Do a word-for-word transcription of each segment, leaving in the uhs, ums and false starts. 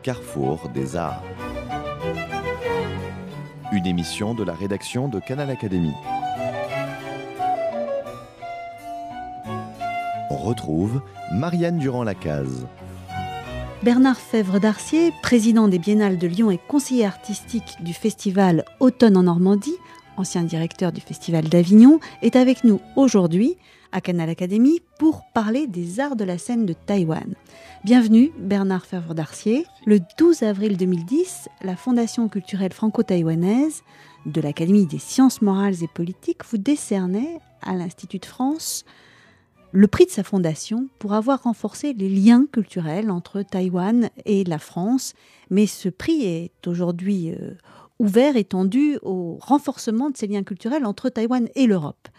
carrefour des arts. Une émission de la rédaction de Canal Académie. On retrouve Marianne Durand-Lacaze. Bernard Fèvre-Darcier, président des Biennales de Lyon et conseiller artistique du festival Automne en Normandie, ancien directeur du festival d'Avignon, est avec nous aujourd'hui à Canal Académie pour parler des arts de la scène de Taïwan. Bienvenue Bernard Fèvre-Darcier. Le douze avril deux mille dix, la Fondation culturelle franco-taïwanaise de l'Académie des sciences morales et politiques vous décernait à l'Institut de France le prix de sa fondation pour avoir renforcé les liens culturels entre Taïwan et la France. Mais ce prix est aujourd'hui euh, ouvert, étendu au renforcement de ces liens culturels entre Taïwan et l'Europe.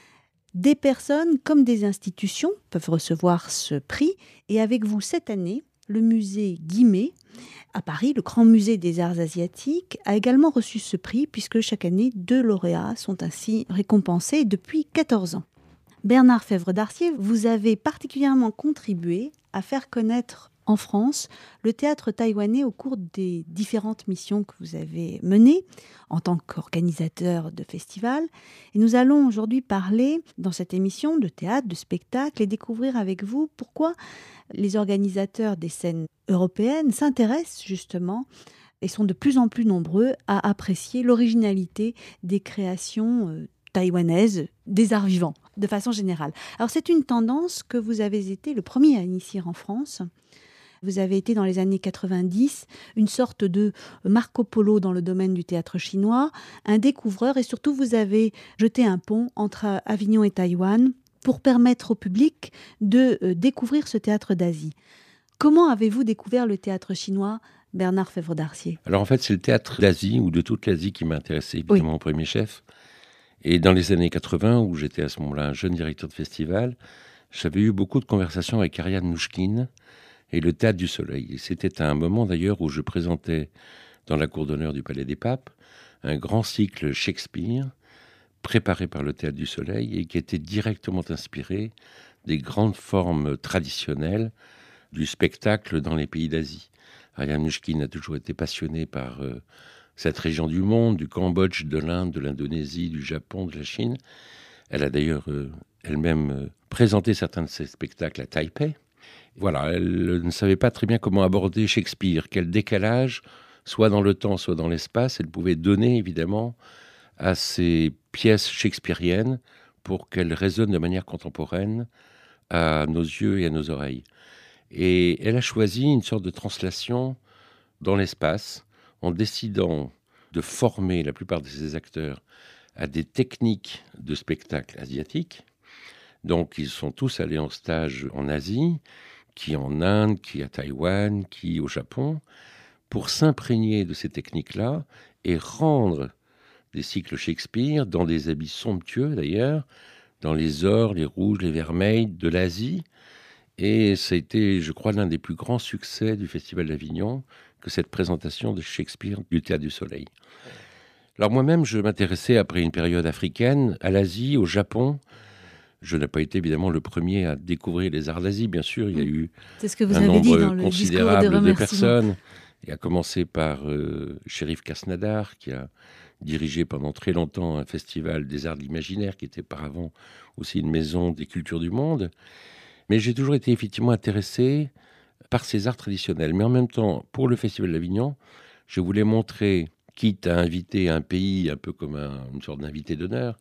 Des personnes comme des institutions peuvent recevoir ce prix. Et avec vous cette année, le musée Guimet à Paris, le Grand Musée des Arts Asiatiques, a également reçu ce prix puisque chaque année, deux lauréats sont ainsi récompensés depuis quatorze ans. Bernard Fèvre-Darcier, vous avez particulièrement contribué à faire connaître en France le théâtre taïwanais au cours des différentes missions que vous avez menées en tant qu'organisateur de festivals. Et nous allons aujourd'hui parler dans cette émission de théâtre, de spectacle et découvrir avec vous pourquoi les organisateurs des scènes européennes s'intéressent justement et sont de plus en plus nombreux à apprécier l'originalité des créations euh, taïwanaise des arts vivants, de façon générale. Alors c'est une tendance que vous avez été le premier à initier en France. Vous avez été dans les années quatre-vingt-dix une sorte de Marco Polo dans le domaine du théâtre chinois, un découvreur et surtout vous avez jeté un pont entre Avignon et Taïwan pour permettre au public de découvrir ce théâtre d'Asie. Comment avez-vous découvert le théâtre chinois, Bernard Fèvre-Darcier ? Alors en fait c'est le théâtre d'Asie ou de toute l'Asie qui m'a intéressé évidemment oui. au premier chef. Et dans les années quatre-vingts, où j'étais à ce moment-là un jeune directeur de festival, j'avais eu beaucoup de conversations avec Ariane Mnouchkine et le Théâtre du Soleil. Et c'était à un moment d'ailleurs où je présentais dans la cour d'honneur du Palais des Papes un grand cycle Shakespeare préparé par le Théâtre du Soleil et qui était directement inspiré des grandes formes traditionnelles du spectacle dans les pays d'Asie. Ariane Mnouchkine a toujours été passionnée par euh, cette région du monde, du Cambodge, de l'Inde, de l'Indonésie, du Japon, de la Chine. Elle a d'ailleurs euh, elle-même euh, présenté certains de ses spectacles à Taipei. Voilà, elle ne savait pas très bien comment aborder Shakespeare, quel décalage, soit dans le temps, soit dans l'espace, elle pouvait donner évidemment à ces pièces shakespeariennes pour qu'elles résonnent de manière contemporaine à nos yeux et à nos oreilles. Et elle a choisi une sorte de translation dans l'espace, en décidant de former la plupart de ses acteurs à des techniques de spectacle asiatiques. Donc, ils sont tous allés en stage en Asie, qui en Inde, qui à Taïwan, qui au Japon, pour s'imprégner de ces techniques-là et rendre des cycles Shakespeare dans des habits somptueux, d'ailleurs, dans les ors, les rouges, les vermeils de l'Asie. Et ça a été, je crois, l'un des plus grands succès du Festival d'Avignon, que cette présentation de Shakespeare du Théâtre du Soleil. Alors moi-même, je m'intéressais, après une période africaine, à l'Asie, au Japon. Je n'ai pas été évidemment le premier à découvrir les arts d'Asie, bien sûr. Il y a eu C'est ce que vous un avez nombre dit dans le considérable discours de, de personnes, et à commencer par euh, Chérif Kasnadar, qui a dirigé pendant très longtemps un festival des arts de l'imaginaire, qui était auparavant aussi une maison des cultures du monde. Mais j'ai toujours été effectivement intéressé par ces arts traditionnels. Mais en même temps, pour le Festival d'Avignon, je voulais montrer, quitte à inviter un pays un peu comme un, une sorte d'invité d'honneur,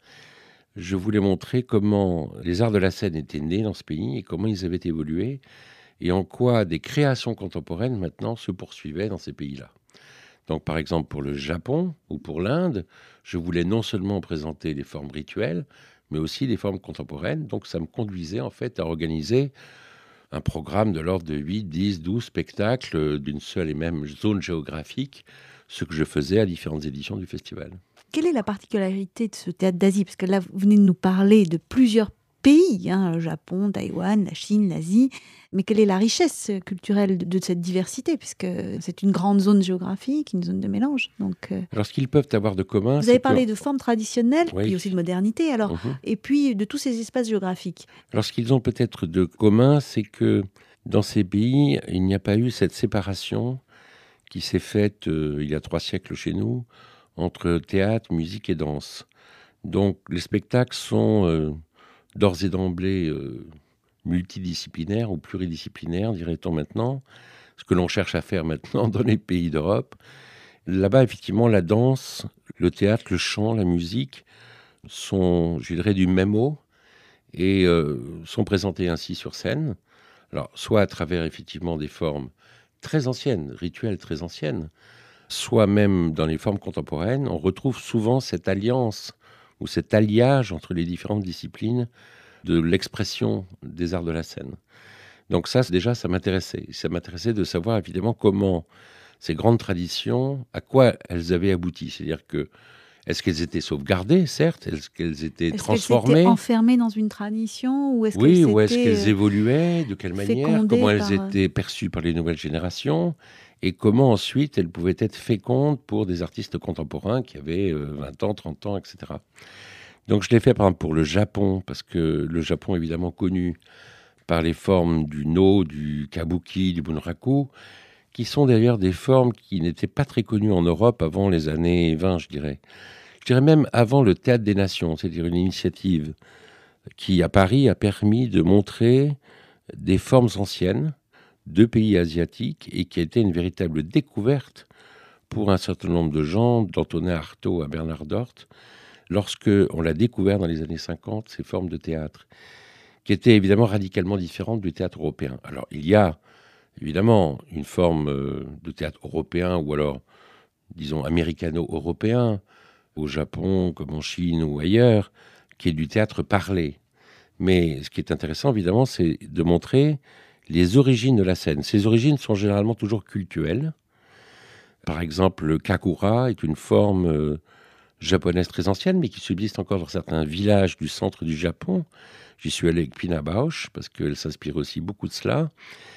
je voulais montrer comment les arts de la scène étaient nés dans ce pays et comment ils avaient évolué et en quoi des créations contemporaines maintenant se poursuivaient dans ces pays-là. Donc par exemple pour le Japon ou pour l'Inde, je voulais non seulement présenter des formes rituelles, mais aussi des formes contemporaines. Donc ça me conduisait en fait à organiser un programme de l'ordre de huit, dix, douze spectacles d'une seule et même zone géographique, ce que je faisais à différentes éditions du festival. Quelle est la particularité de ce théâtre d'Asie ? Parce que là, vous venez de nous parler de plusieurs pays, hein, le Japon, Taïwan, la Chine, l'Asie. Mais quelle est la richesse culturelle de, de cette diversité ? Puisque c'est une grande zone géographique, une zone de mélange. Donc, euh... Alors, ce qu'ils peuvent avoir de commun... Vous avez que... parlé de formes traditionnelles, oui. puis aussi de modernité, alors, mm-hmm. et puis de tous ces espaces géographiques. Alors, ce qu'ils ont peut-être de commun, c'est que dans ces pays, il n'y a pas eu cette séparation qui s'est faite euh, il y a trois siècles chez nous, entre théâtre, musique et danse. Donc les spectacles sont euh, d'ores et d'emblée euh, multidisciplinaires ou pluridisciplinaires, dirait-on maintenant, ce que l'on cherche à faire maintenant dans les pays d'Europe. Là-bas, effectivement, la danse, le théâtre, le chant, la musique sont, je dirais, du même mot et euh, sont présentés ainsi sur scène. Alors, soit à travers, effectivement, des formes très anciennes, rituelles très anciennes, soit même dans les formes contemporaines, on retrouve souvent cette alliance ou cet alliage entre les différentes disciplines de l'expression des arts de la scène. Donc ça, déjà, ça m'intéressait. Ça m'intéressait de savoir, évidemment, comment ces grandes traditions, à quoi elles avaient abouti. C'est-à-dire que, est-ce qu'elles étaient sauvegardées, certes? Est-ce qu'elles étaient est-ce transformées? Qu'elles étaient enfermées dans une tradition ou est-ce Oui, qu'elles ou est-ce étaient, qu'elles euh, évoluaient? De quelle manière? fécondées Comment elles par, euh, étaient perçues par les nouvelles générations? Et comment ensuite elles pouvaient être fécondes pour des artistes contemporains qui avaient euh, vingt ans, trente ans, et cetera. Donc je l'ai fait par exemple pour le Japon, parce que le Japon est évidemment connu par les formes du no, du kabuki, du bunraku, qui sont d'ailleurs des formes qui n'étaient pas très connues en Europe avant les années vingt, je dirais. Je dirais même avant le Théâtre des Nations, c'est-à-dire une initiative qui, à Paris, a permis de montrer des formes anciennes de pays asiatiques et qui a été une véritable découverte pour un certain nombre de gens, d'Antonin Artaud à Bernard Dort, lorsque on l'a découvert dans les années cinquante, ces formes de théâtre, qui étaient évidemment radicalement différentes du théâtre européen. Alors, il y a évidemment une forme euh, de théâtre européen ou alors, disons, américano-européen, au Japon comme en Chine ou ailleurs, qui est du théâtre parlé. Mais ce qui est intéressant, évidemment, c'est de montrer les origines de la scène. Ces origines sont généralement toujours cultuelles. Par exemple, le kakura est une forme euh, japonaise très ancienne, mais qui subsiste encore dans certains villages du centre du Japon. J'y suis allé avec Pina Bausch, parce qu'elle s'inspire aussi beaucoup de cela.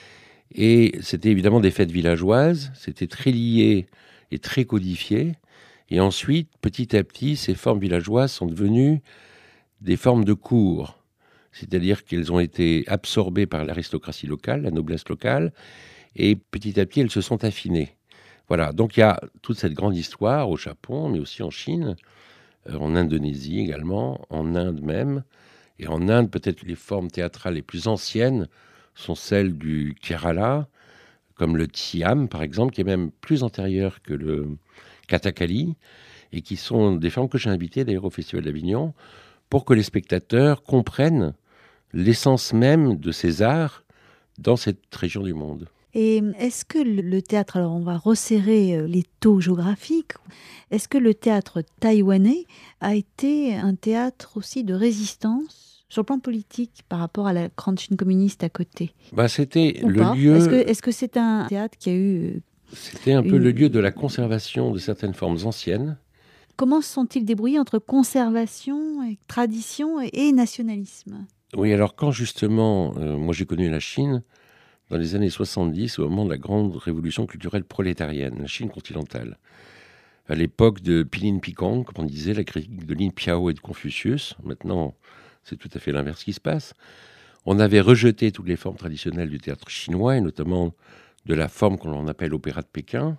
Et c'était évidemment des fêtes villageoises, c'était très lié et très codifié. Et ensuite, petit à petit, ces formes villageoises sont devenues des formes de cour. C'est-à-dire qu'elles ont été absorbées par l'aristocratie locale, la noblesse locale, et petit à petit, elles se sont affinées. Voilà, donc il y a toute cette grande histoire au Japon, mais aussi en Chine, euh, en Indonésie également, en Inde même. Et en Inde, peut-être que les formes théâtrales les plus anciennes sont celles du Kerala, comme le Thyam, par exemple, qui est même plus antérieur que le Kathakali, et qui sont des formes que j'ai invitées d'ailleurs au Festival d'Avignon, pour que les spectateurs comprennent l'essence même de ces arts dans cette région du monde. Et est-ce que le théâtre, alors on va resserrer les taux géographiques, est-ce que le théâtre taïwanais a été un théâtre aussi de résistance sur le plan politique par rapport à la grande Chine communiste à côté? Bah, c'était Ou le pas? lieu... Est-ce que, est-ce que c'est un théâtre qui a eu... C'était un peu une... le lieu de la conservation de certaines formes anciennes. Comment se sont-ils débrouillés entre conservation, et tradition et nationalisme? Oui, alors quand justement, euh, moi j'ai connu la Chine dans les années soixante-dix, au moment de la grande révolution culturelle prolétarienne, la Chine continentale. À l'époque de Pilin Pikong, comme on disait, la critique de Lin Piao et de Confucius. Maintenant, c'est tout à fait l'inverse qui se passe. On avait rejeté toutes les formes traditionnelles du théâtre chinois, et notamment de la forme qu'on appelle l'opéra de Pékin.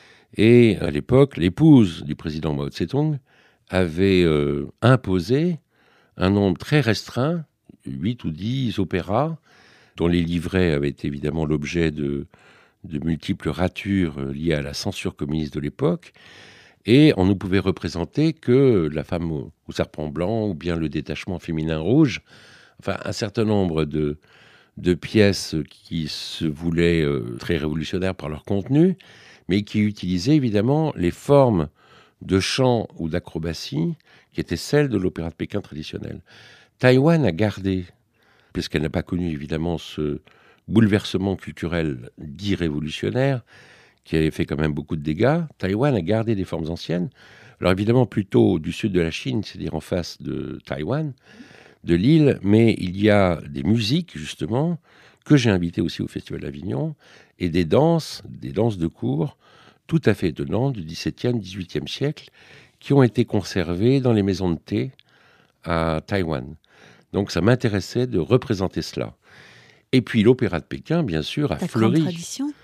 Et à l'époque, l'épouse du président Mao Tse-tung avait euh, imposé un nombre très restreint, huit ou dix opéras, dont les livrets avaient été évidemment l'objet de, de multiples ratures liées à la censure communiste de l'époque. Et on ne pouvait représenter que la femme au, au serpent blanc ou bien le détachement féminin rouge. Enfin, un certain nombre de, de pièces qui se voulaient euh, très révolutionnaires par leur contenu, mais qui utilisaient évidemment les formes de chant ou d'acrobatie qui étaient celles de l'opéra de Pékin traditionnel. Taïwan a gardé, puisqu'elle n'a pas connu évidemment ce bouleversement culturel dit révolutionnaire, qui avait fait quand même beaucoup de dégâts, Taïwan a gardé des formes anciennes. Alors évidemment plutôt du sud de la Chine, c'est-à-dire en face de Taïwan, de l'île, mais il y a des musiques justement que j'ai invitées aussi au Festival d'Avignon, et des danses, des danses de cour tout à fait étonnantes du dix-septième, dix-huitième siècle, qui ont été conservées dans les maisons de thé à Taïwan. Donc ça m'intéressait de représenter cela. Et puis l'opéra de Pékin, bien sûr, a Ta fleuri. tradition.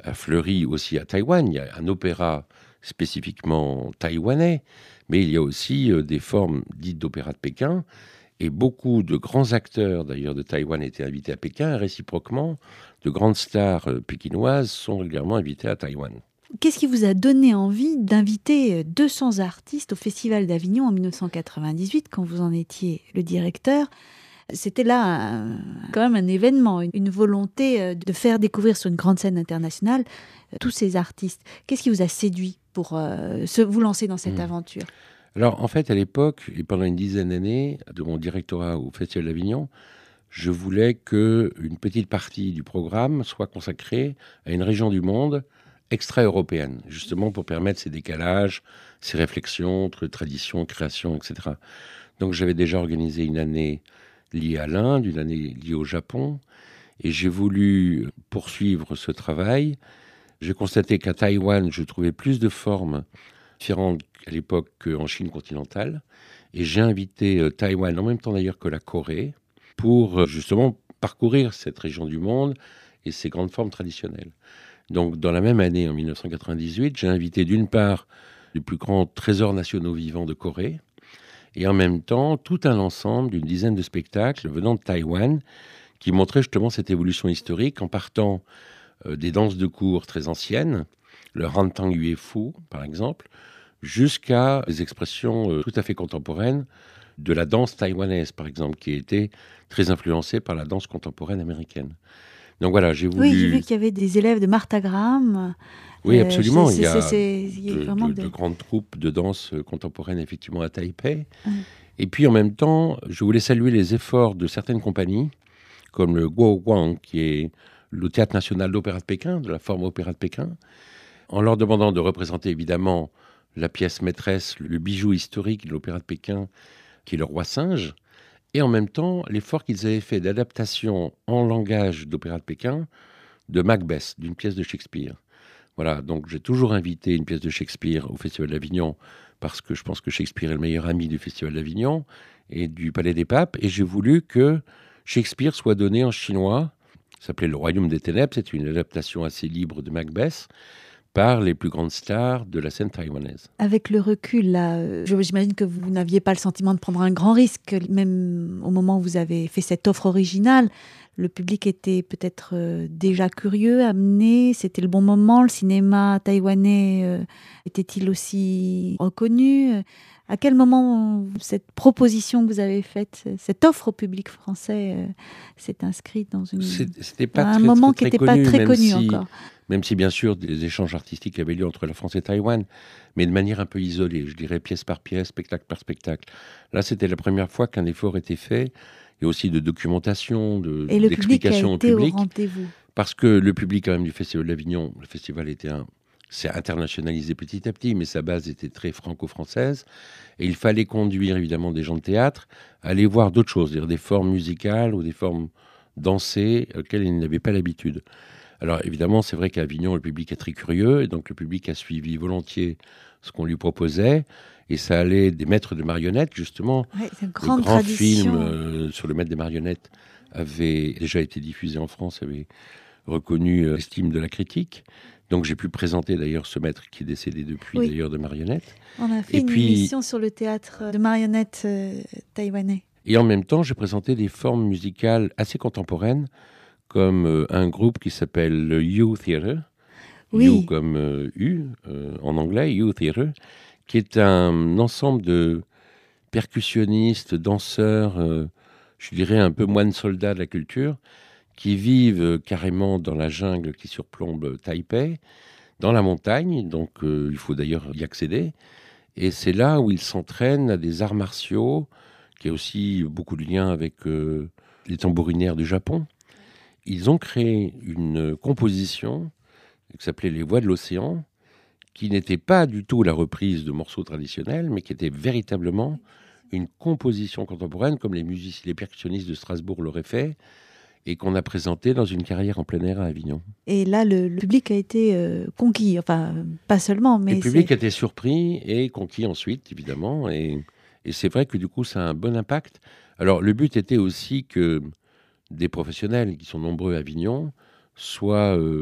a fleuri aussi à Taïwan. Il y a un opéra spécifiquement taïwanais, mais il y a aussi euh, des formes dites d'opéra de Pékin. Et beaucoup de grands acteurs, d'ailleurs, de Taïwan étaient invités à Pékin. Et réciproquement, de grandes stars euh, pékinoises sont régulièrement invitées à Taïwan. Qu'est-ce qui vous a donné envie d'inviter deux cents artistes au Festival d'Avignon en dix-neuf cent quatre-vingt-dix-huit, quand vous en étiez le directeur? C'était là un, quand même un événement, une volonté de faire découvrir sur une grande scène internationale tous ces artistes. Qu'est-ce qui vous a séduit pour euh, se, vous lancer dans cette mmh. aventure? Alors, en fait, à l'époque, et pendant une dizaine d'années de mon directorat au Festival d'Avignon, je voulais qu'une petite partie du programme soit consacrée à une région du monde extra-européenne, justement pour permettre ces décalages, ces réflexions entre tradition, création, et cetera. Donc, j'avais déjà organisé une année liée à l'Inde, une année liée au Japon, et j'ai voulu poursuivre ce travail. J'ai constaté qu'à Taïwan, je trouvais plus de formes différentes à l'époque qu'en Chine continentale, et j'ai invité euh, Taïwan, en même temps d'ailleurs que la Corée, pour euh, justement parcourir cette région du monde et ses grandes formes traditionnelles. Donc dans la même année, en dix-neuf cent quatre-vingt-dix-huit, j'ai invité d'une part les plus grands trésors nationaux vivants de Corée, et en même temps tout un ensemble d'une dizaine de spectacles venant de Taïwan qui montraient justement cette évolution historique en partant euh, des danses de cour très anciennes, le Hantang Yue Fu par exemple, jusqu'à des expressions euh, tout à fait contemporaines de la danse taïwanaise par exemple, qui a été très influencée par la danse contemporaine américaine. Donc voilà, j'ai voulu... Oui, j'ai vu qu'il y avait des élèves de Martha Graham. Oui, absolument. Euh, c'est, c'est, il y a, c'est, c'est, il y a de, vraiment de, de... de grandes troupes de danse contemporaine, effectivement, à Taipei. Oui. Et puis, en même temps, je voulais saluer les efforts de certaines compagnies, comme le Guoguang, qui est le Théâtre national d'opéra de Pékin, de la forme opéra de Pékin, en leur demandant de représenter, évidemment, la pièce maîtresse, le bijou historique de l'opéra de Pékin, qui est le Roi Singe, et en même temps, l'effort qu'ils avaient fait d'adaptation en langage d'opéra de Pékin de Macbeth, d'une pièce de Shakespeare. Voilà, donc j'ai toujours invité une pièce de Shakespeare au Festival d'Avignon parce que je pense que Shakespeare est le meilleur ami du Festival d'Avignon et du Palais des Papes. Et j'ai voulu que Shakespeare soit donné en chinois. Ça s'appelait Le Royaume des Ténèbres. C'est une adaptation assez libre de Macbeth par les plus grandes stars de la scène taïwanaise. Avec le recul, là, euh, j'imagine que vous n'aviez pas le sentiment de prendre un grand risque, même au moment où vous avez fait cette offre originale. Le public était peut-être euh, déjà curieux, amené, c'était le bon moment. Le cinéma taïwanais euh, était-il aussi reconnu? À quel moment cette proposition que vous avez faite, cette offre au public français, euh, s'est inscrite dans une... C'était pas un très, moment très, qui très n'était pas très même connu si, encore. Même si, bien sûr, des échanges artistiques avaient lieu entre la France et Taïwan, mais de manière un peu isolée, je dirais pièce par pièce, spectacle par spectacle. Là, c'était la première fois qu'un effort était fait, et aussi de documentation, de, et le d'explication public a été au public. Au rendez-vous. Parce que le public, quand même, du Festival d'Avignon, le festival était un... s'est internationalisé petit à petit, mais sa base était très franco-française. Et il fallait conduire, évidemment, des gens de théâtre à aller voir d'autres choses, c'est-à-dire des formes musicales ou des formes dansées auxquelles ils n'avaient pas l'habitude. Alors, évidemment, c'est vrai qu'à Avignon, le public est très curieux, et donc le public a suivi volontiers ce qu'on lui proposait. Et ça allait des maîtres de marionnettes, justement. Ouais, c'est une grande le grand tradition. film euh, sur le maître des marionnettes avait déjà été diffusé en France, avait reconnu euh, l'estime de la critique. Donc j'ai pu présenter d'ailleurs ce maître qui est décédé depuis, oui. d'ailleurs, de marionnettes. On a fait et une puis, émission sur le théâtre de marionnettes euh, taïwanais. Et en même temps, j'ai présenté des formes musicales assez contemporaines, comme euh, un groupe qui s'appelle le U Theatre, oui. U comme euh, U euh, en anglais, U Theatre, qui est un ensemble de percussionnistes, danseurs, euh, je dirais un peu moines soldats de la culture, qui vivent euh, carrément dans la jungle qui surplombe Taipei, dans la montagne, donc euh, il faut d'ailleurs y accéder. Et c'est là où ils s'entraînent à des arts martiaux, qui a aussi beaucoup de liens avec euh, les tambourinaires du Japon. Ils ont créé une composition qui s'appelait Les Voix de l'Océan, qui n'était pas du tout la reprise de morceaux traditionnels, mais qui était véritablement une composition contemporaine, comme les musiciens, les percussionnistes de Strasbourg l'auraient fait, et qu'on a présenté dans une carrière en plein air à Avignon. Et là, le, le public a été euh, conquis, enfin, pas seulement, mais... Le public c'est... a été surpris et conquis ensuite, évidemment, et, et c'est vrai que du coup, ça a un bon impact. Alors, le but était aussi que des professionnels, qui sont nombreux à Avignon, soient euh,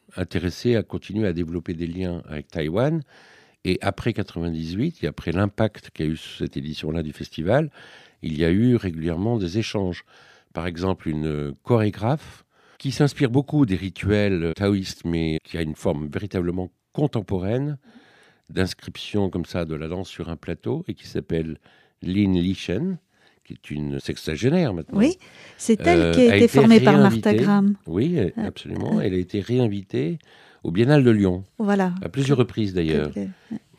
intéressé à continuer à développer des liens avec Taïwan. Et après quatre-vingt-dix-huit, et après l'impact qu'a eu cette édition-là du festival, il y a eu régulièrement des échanges. Par exemple, une chorégraphe qui s'inspire beaucoup des rituels taoïstes, mais qui a une forme véritablement contemporaine, d'inscription comme ça de la danse sur un plateau, et qui s'appelle Lin Lishen, qui est une sexagénaire maintenant. Oui, c'est elle Euh, qui a a été été formée par réinvitée. Martha Graham. Oui, absolument. Elle a été réinvitée au Biennale de Lyon, Voilà. à plusieurs reprises d'ailleurs. Que-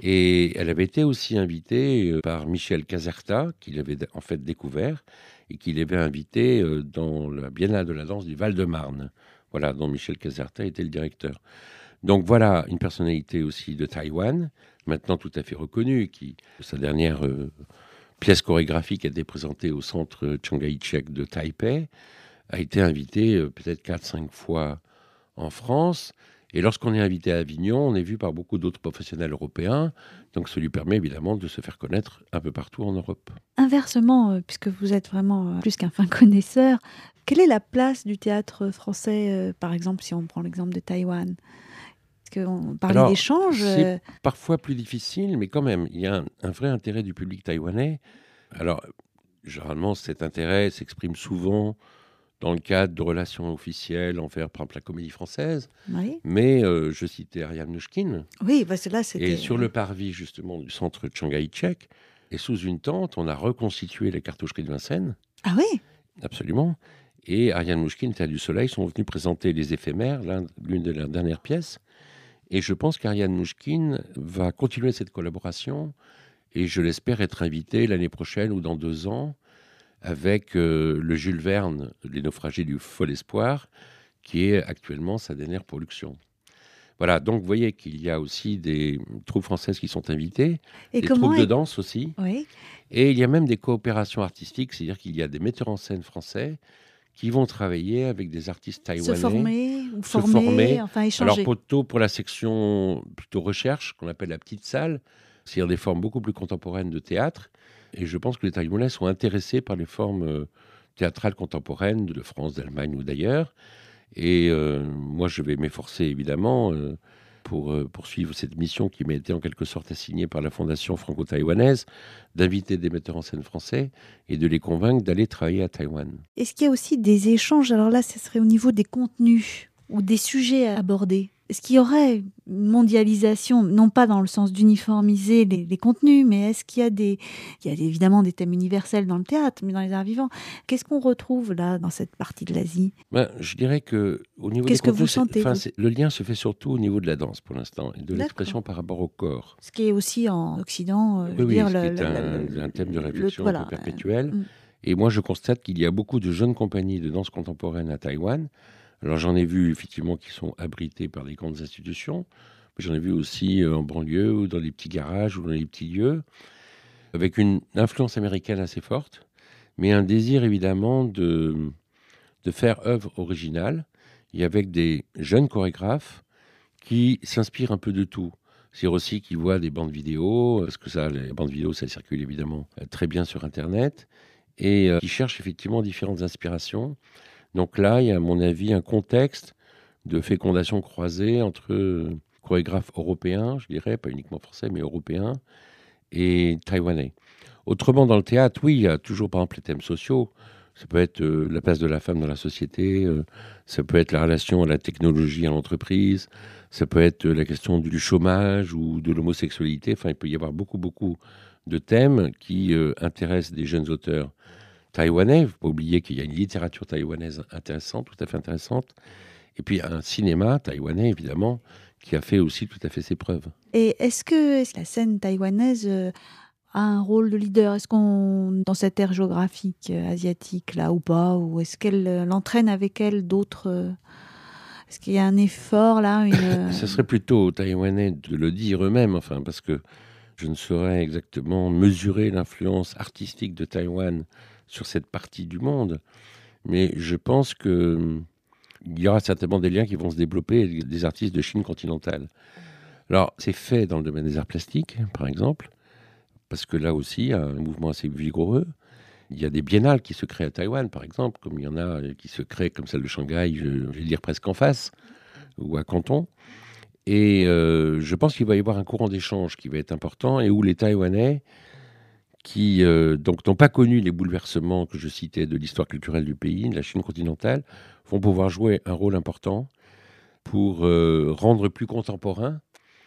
Et elle avait été aussi invitée euh, par Michel Caserta, qu'il avait d- en fait découvert, et qu'il avait invité euh, dans la Biennale de la danse du Val-de-Marne, voilà, dont Michel Caserta était le directeur. Donc voilà, une personnalité aussi de Taïwan, maintenant tout à fait reconnue, qui, sa dernière euh, pièce chorégraphique a été présentée au centre Chiang Kai-shek de Taipei, a été invitée euh, peut-être quatre cinq fois en France. Et lorsqu'on est invité à Avignon, on est vu par beaucoup d'autres professionnels européens. Donc ça lui permet évidemment de se faire connaître un peu partout en Europe. Inversement, euh, puisque vous êtes vraiment euh, plus qu'un fin connaisseur, quelle est la place du théâtre français, euh, par exemple, si on prend l'exemple de Taïwan? Parce qu'on parlait Alors, d'échanges. c'est euh, parfois plus difficile, mais quand même, il y a un, un vrai intérêt du public taïwanais. Alors, généralement, cet intérêt s'exprime souvent dans le cadre de relations officielles envers, par exemple, la Comédie Française. oui, Mais euh, je citais Ariane Mnouchkine. oui, parce que là, c'était... Et sur le parvis, justement, du centre Chiang Kai-shek, et sous une tente, on a reconstitué les cartoucheries de Vincennes. Ah oui, Absolument. Et Ariane Mnouchkine et Théâtre du Soleil sont venus présenter les éphémères, l'un- l'une de leurs dernières pièces. Et je pense qu'Ariane Mnouchkine va continuer cette collaboration. Et je l'espère être invitée l'année prochaine ou dans deux ans avec euh, le Jules Verne, Les naufragés du Fol Espoir, qui est actuellement sa dernière production. Voilà, donc vous voyez qu'il y a aussi des troupes françaises qui sont invitées, et des comment... troupes de est- danse aussi. Oui, Et il y a même des coopérations artistiques, c'est-à-dire qu'il y a des metteurs en scène français qui vont travailler avec des artistes se taïwanais. former, ou se former, former. enfin Alors échanger. plutôt pour la section plutôt recherche, qu'on appelle la petite salle, c'est-à-dire des formes beaucoup plus contemporaines de théâtre. Et je pense que les Taïwanais sont intéressés par les formes euh, théâtrales contemporaines de France, d'Allemagne ou d'ailleurs. Et euh, moi, je vais m'efforcer évidemment euh, pour euh, poursuivre cette mission qui m'a été en quelque sorte assignée par la Fondation franco-taïwanaise, d'inviter des metteurs en scène français et de les convaincre d'aller travailler à Taïwan. Est-ce qu'il y a aussi des échanges? Alors là, ce serait au niveau des contenus ou des sujets à aborder. Est-ce qu'il y aurait une mondialisation, non pas dans le sens d'uniformiser les, les contenus, mais est-ce qu'il y a des... Il y a évidemment des thèmes universels dans le théâtre, mais dans les arts vivants. Qu'est-ce qu'on retrouve là, dans cette partie de l'Asie? Ben, je dirais que au niveau Qu'est-ce des que vous contenus, c'est- sentez, enfin, vous c'est- le lien se fait surtout au niveau de la danse pour l'instant et de D'accord. l'expression par rapport au corps. Ce qui est aussi en Occident, euh, je Oui, veux oui, dire, ce qui le- est le- un, le- un thème de le- réflexion voilà, un peu perpétuel. euh, mm. Et moi, je constate qu'il y a beaucoup de jeunes compagnies de danse contemporaine à Taïwan. Alors, j'en ai vu effectivement qui sont abritées par des grandes institutions. Mais j'en ai vu aussi euh, en banlieue ou dans des petits garages ou dans des petits lieux, avec une influence américaine assez forte, mais un désir évidemment de, de faire œuvre originale, et avec des jeunes chorégraphes qui s'inspirent un peu de tout. C'est aussi qu'ils voient des bandes vidéo, parce que ça, les bandes vidéo, ça circule évidemment euh, très bien sur Internet, et euh, qui cherchent effectivement différentes inspirations. Donc là, il y a à mon avis un contexte de fécondation croisée entre euh, chorégraphes européens, je dirais, pas uniquement français, mais européens, et taïwanais. Autrement, dans le théâtre, oui, il y a toujours, par exemple, les thèmes sociaux. Ça peut être euh, la place de la femme dans la société, euh, ça peut être la relation à la technologie, à l'entreprise, ça peut être euh, la question du chômage ou de l'homosexualité. Enfin, il peut y avoir beaucoup, beaucoup de thèmes qui euh, intéressent des jeunes auteurs taïwanais. Il ne faut pas oublier qu'il y a une littérature taïwanaise intéressante, tout à fait intéressante. Et puis un cinéma taïwanais, évidemment, qui a fait aussi tout à fait ses preuves. Et est-ce que est-ce que la scène taïwanaise euh, a un rôle de leader? Est-ce qu'on, dans cette ère géographique euh, asiatique, là, ou pas? Ou est-ce qu'elle euh, l'entraîne avec elle d'autres euh, Est-ce qu'il y a un effort, là une, euh, Ce serait plutôt aux Taïwanais de le dire eux-mêmes, enfin, parce que je ne saurais exactement mesurer l'influence artistique de Taïwan sur cette partie du monde. Mais je pense que il y aura certainement des liens qui vont se développer avec des artistes de Chine continentale. Alors, c'est fait dans le domaine des arts plastiques, par exemple, parce que là aussi, il y a un mouvement assez vigoureux. Il y a des biennales qui se créent à Taïwan, par exemple, comme il y en a qui se créent, comme celle de Shanghai, je, je vais dire presque en face, ou à Canton. Et euh, je pense qu'il va y avoir un courant d'échange qui va être important et où les Taïwanais, qui euh, donc n'ont pas connu les bouleversements que je citais de l'histoire culturelle du pays, de la Chine continentale, vont pouvoir jouer un rôle important pour euh, rendre plus contemporain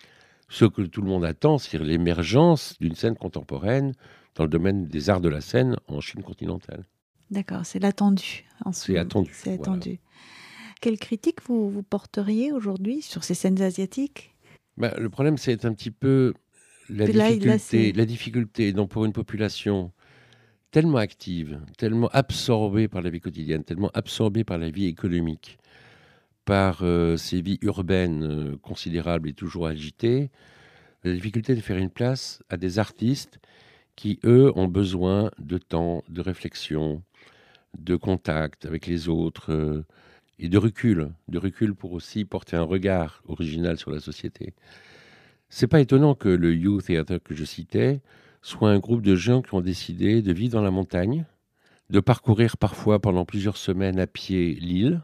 ce que tout le monde attend, c'est-à-dire l'émergence d'une scène contemporaine dans le domaine des arts de la scène en Chine continentale. D'accord, c'est l'attendu. C'est attendu. C'est voilà. attendu. Quelle critique vous, vous porteriez aujourd'hui sur ces scènes asiatiques ? Bah, le problème, c'est un petit peu la Puis là, là, difficulté, c'est- la difficulté donc pour une population tellement active, tellement absorbée par la vie quotidienne, tellement absorbée par la vie économique, par euh, ces vies urbaines euh, considérables et toujours agitées, la difficulté de faire une place à des artistes qui, eux, ont besoin de temps, de réflexion, de contact avec les autres euh, et de recul, de recul pour aussi porter un regard original sur la société. C'est pas étonnant que le Youth Theatre que je citais soit un groupe de gens qui ont décidé de vivre dans la montagne, de parcourir parfois pendant plusieurs semaines à pied l'île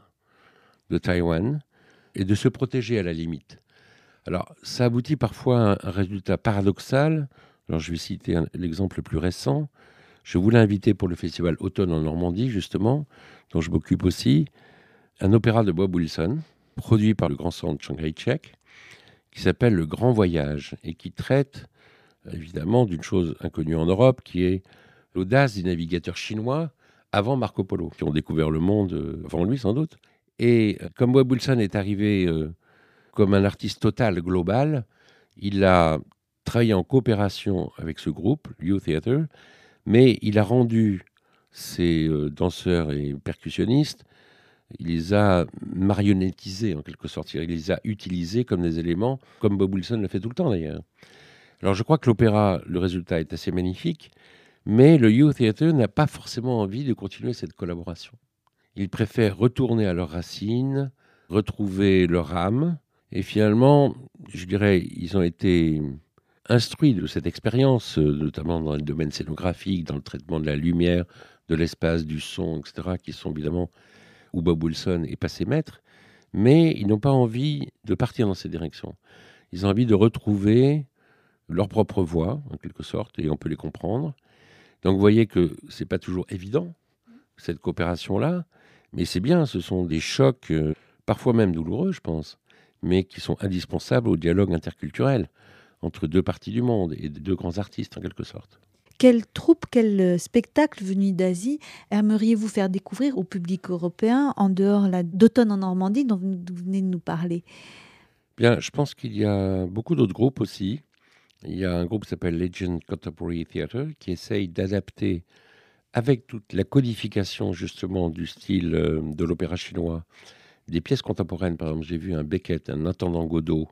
de Taïwan et de se protéger à la limite. Alors, ça aboutit parfois à un résultat paradoxal. Alors, je vais citer un, l'exemple le plus récent. Je voulais inviter pour le festival Automne en Normandie, justement, dont je m'occupe aussi, un opéra de Bob Wilson, produit par le Grand Centre Chiang Kai-shek, qui s'appelle Le Grand Voyage et qui traite évidemment d'une chose inconnue en Europe, qui est l'audace des navigateurs chinois avant Marco Polo, qui ont découvert le monde euh, avant lui sans doute. Et euh, comme Bob Wilson est arrivé euh, comme un artiste total global, il a travaillé en coopération avec ce groupe, Youth Theatre, mais il a rendu ses euh, danseurs et percussionnistes, il les a marionnettisés en quelque sorte, il les a utilisés comme des éléments, comme Bob Wilson le fait tout le temps d'ailleurs. Alors je crois que l'opéra, le résultat est assez magnifique, mais le Youth Theatre n'a pas forcément envie de continuer cette collaboration. Ils préfèrent retourner à leurs racines, retrouver leur âme, et finalement, je dirais, ils ont été instruits de cette expérience, notamment dans le domaine scénographique, dans le traitement de la lumière, de l'espace, du son, et cetera, qui sont évidemment où Bob Wilson est passé maître, mais ils n'ont pas envie de partir dans cette direction. Ils ont envie de retrouver leur propre voix, en quelque sorte, et on peut les comprendre. Donc vous voyez que ce n'est pas toujours évident, cette coopération-là, mais c'est bien, ce sont des chocs, euh, parfois même douloureux, je pense, mais qui sont indispensables au dialogue interculturel entre deux parties du monde et deux grands artistes, en quelque sorte. Quelle troupe, quel spectacle venu d'Asie aimeriez-vous faire découvrir au public européen en dehors là, d'Automne en Normandie dont vous venez de nous parler ? Bien, je pense qu'il y a beaucoup d'autres groupes aussi. Il y a un groupe qui s'appelle Legend Contemporary Theatre qui essaye d'adapter, avec toute la codification justement du style euh, de l'opéra chinois, des pièces contemporaines. Par exemple, j'ai vu un Beckett, un Intendant Godot,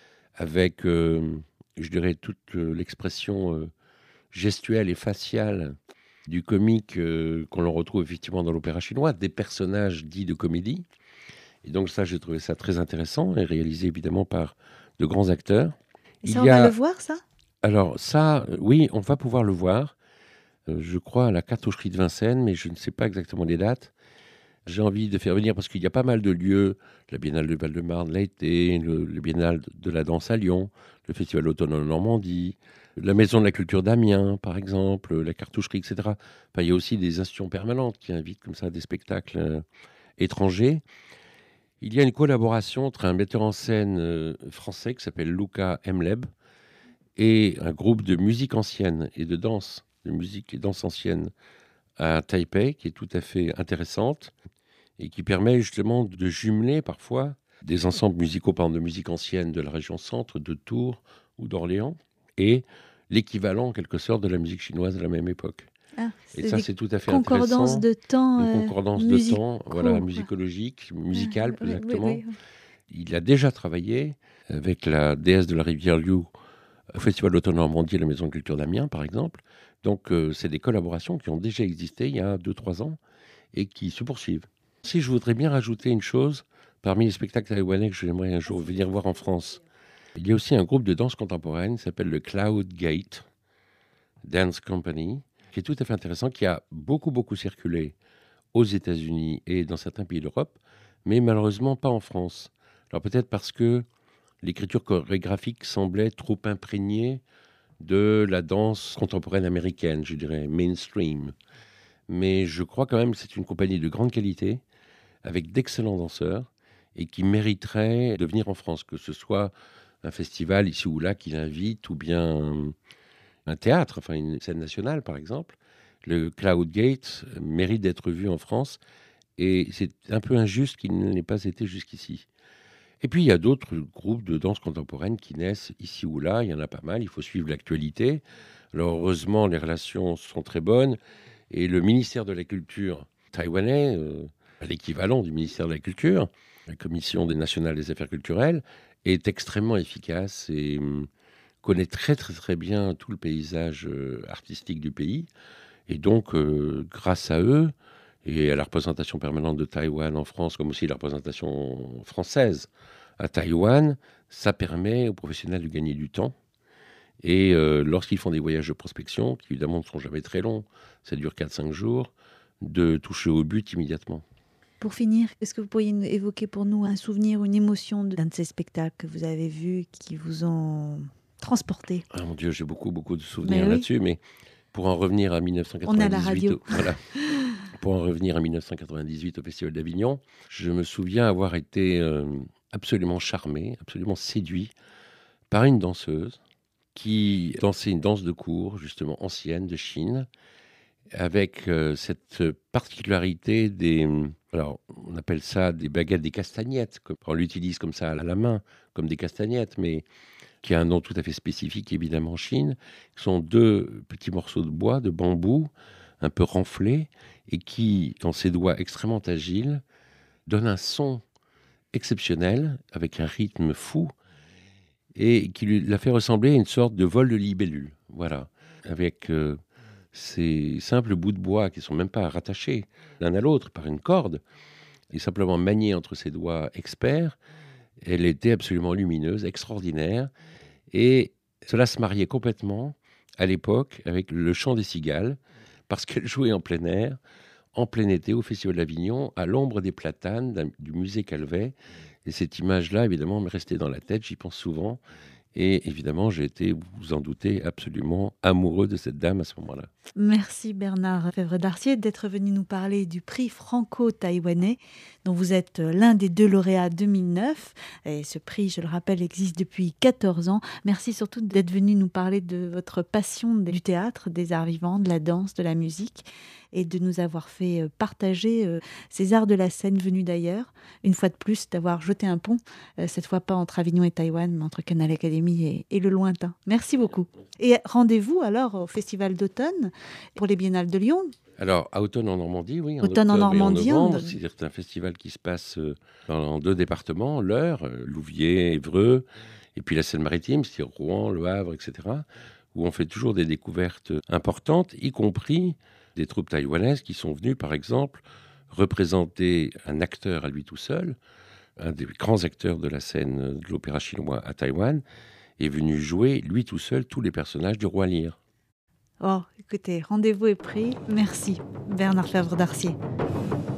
avec, euh, je dirais, toute euh, l'expression euh, gestuelle et faciale du comique euh, qu'on le retrouve effectivement dans l'opéra chinois, des personnages dits de comédie. Et donc ça, j'ai trouvé ça très intéressant et réalisé évidemment par de grands acteurs. Et ça, Il on y a... va le voir, ça ? Alors ça, euh, oui, on va pouvoir le voir. Euh, je crois à la cartoucherie de Vincennes, mais je ne sais pas exactement les dates. J'ai envie de faire venir, parce qu'il y a pas mal de lieux, la Biennale de Val-de-Marne l'a été, le, le Biennale de la danse à Lyon, le Festival Automne en Normandie, la Maison de la Culture d'Amiens, par exemple, la cartoucherie, et cetera. Enfin, il y a aussi des institutions permanentes qui invitent comme ça des spectacles euh, étrangers. Il y a une collaboration entre un metteur en scène euh, français qui s'appelle Luca Emleb et un groupe de musique ancienne et de danse, de musique et danse ancienne à Taipei, qui est tout à fait intéressante et qui permet justement de jumeler parfois des ensembles musicaux, par exemple de musique ancienne de la région centre, de Tours ou d'Orléans, et l'équivalent en quelque sorte de la musique chinoise de la même époque. Ah, et ça, c'est tout à fait concordance intéressant. de temps. Une euh, concordance musicaux. de temps, voilà, musicologique, musicale plus Oui, exactement. oui, oui. Il a déjà travaillé avec la déesse de la rivière Liu au Festival d'Automne Normandie et la Maison de Culture d'Amiens, par exemple. Donc, euh, c'est des collaborations qui ont déjà existé il y a deux trois ans et qui se poursuivent. Si je voudrais bien rajouter une chose, parmi les spectacles taïwanais que j'aimerais un jour venir voir en France, il y a aussi un groupe de danse contemporaine qui s'appelle le Cloud Gate Dance Company, qui est tout à fait intéressant, qui a beaucoup, beaucoup circulé aux États-Unis et dans certains pays d'Europe, mais malheureusement pas en France. Alors peut-être parce que l'écriture chorégraphique semblait trop imprégnée de la danse contemporaine américaine, je dirais, mainstream. Mais je crois quand même que c'est une compagnie de grande qualité, avec d'excellents danseurs, et qui mériterait de venir en France, que ce soit un festival ici ou là qui l'invite, ou bien un théâtre, enfin une scène nationale par exemple. Le Cloud Gate mérite d'être vu en France, et c'est un peu injuste qu'il n'ait pas été jusqu'ici. Et puis il y a d'autres groupes de danse contemporaine qui naissent ici ou là, il y en a pas mal, il faut suivre l'actualité. Alors heureusement, les relations sont très bonnes, et le ministère de la Culture taïwanais, euh, l'équivalent du ministère de la Culture, la Commission des nationales des affaires culturelles, est extrêmement efficace et hum, connaît très très très bien tout le paysage euh, artistique du pays. Et donc, euh, grâce à eux, et à la représentation permanente de Taïwan en France, comme aussi la représentation française à Taïwan, ça permet aux professionnels de gagner du temps. Et euh, lorsqu'ils font des voyages de prospection, qui évidemment ne sont jamais très longs, ça dure quatre à cinq jours, de toucher au but immédiatement. Pour finir, est-ce que vous pourriez évoquer pour nous un souvenir ou une émotion d'un de ces spectacles que vous avez vus, qui vous ont transporté? Ah mon Dieu, j'ai beaucoup, beaucoup de souvenirs mais là-dessus, oui. mais pour en revenir à mille neuf cent quatre-vingt-dix-huit, On est à la radio. au, voilà, pour en revenir à mille neuf cent quatre-vingt-dix-huit au Festival d'Avignon, je me souviens avoir été euh, absolument charmé, absolument séduit par une danseuse qui dansait une danse de cour, justement ancienne, de Chine, avec euh, cette particularité des... Alors, on appelle ça des baguettes, des castagnettes, comme, on l'utilise comme ça à la main, comme des castagnettes, mais qui a un nom tout à fait spécifique, évidemment, en Chine. Ce sont deux petits morceaux de bois, de bambou, un peu renflés, et qui, dans ses doigts extrêmement agiles, donnent un son exceptionnel, avec un rythme fou, et qui lui, la fait ressembler à une sorte de vol de libellule. Voilà, avec euh, ces simples bouts de bois qui ne sont même pas rattachés l'un à l'autre par une corde, et simplement maniés entre ses doigts experts. Elle était absolument lumineuse, extraordinaire, et cela se mariait complètement à l'époque avec le chant des cigales, parce qu'elle jouait en plein air, en plein été, au Festival d'Avignon, à l'ombre des platanes du musée Calvet. Et cette image-là, évidemment, m'est restée dans la tête, j'y pense souvent. Et évidemment, j'ai été, vous vous en doutez, absolument amoureux de cette dame à ce moment-là. Merci Bernard Febvre-Darcier d'être venu nous parler du prix franco-taïwanais dont vous êtes l'un des deux lauréats deux mille neuf. Et ce prix, je le rappelle, existe depuis quatorze ans. Merci surtout d'être venu nous parler de votre passion du théâtre, des arts vivants, de la danse, de la musique, et de nous avoir fait partager ces arts de la scène venus d'ailleurs. Une fois de plus, d'avoir jeté un pont, cette fois pas entre Avignon et Taïwan, mais entre Canal Academy et, et le lointain. Merci beaucoup. Et rendez-vous alors au Festival d'automne pour les Biennales de Lyon. Alors, à Automne en Normandie, oui. En Automne en Normandie. En novembre, on... C'est un festival qui se passe dans deux départements, l'Eure, Louviers, Évreux, et puis la Seine-Maritime, c'est Rouen, Le Havre, et cetera, où on fait toujours des découvertes importantes, y compris des troupes taïwanaises qui sont venues, par exemple, représenter un acteur à lui tout seul, un des grands acteurs de la scène de l'opéra chinois à Taïwan, est venu jouer, lui tout seul, tous les personnages du Roi Lear. Oh, écoutez, rendez-vous est pris. Merci, Bernard Febvre-Darcier.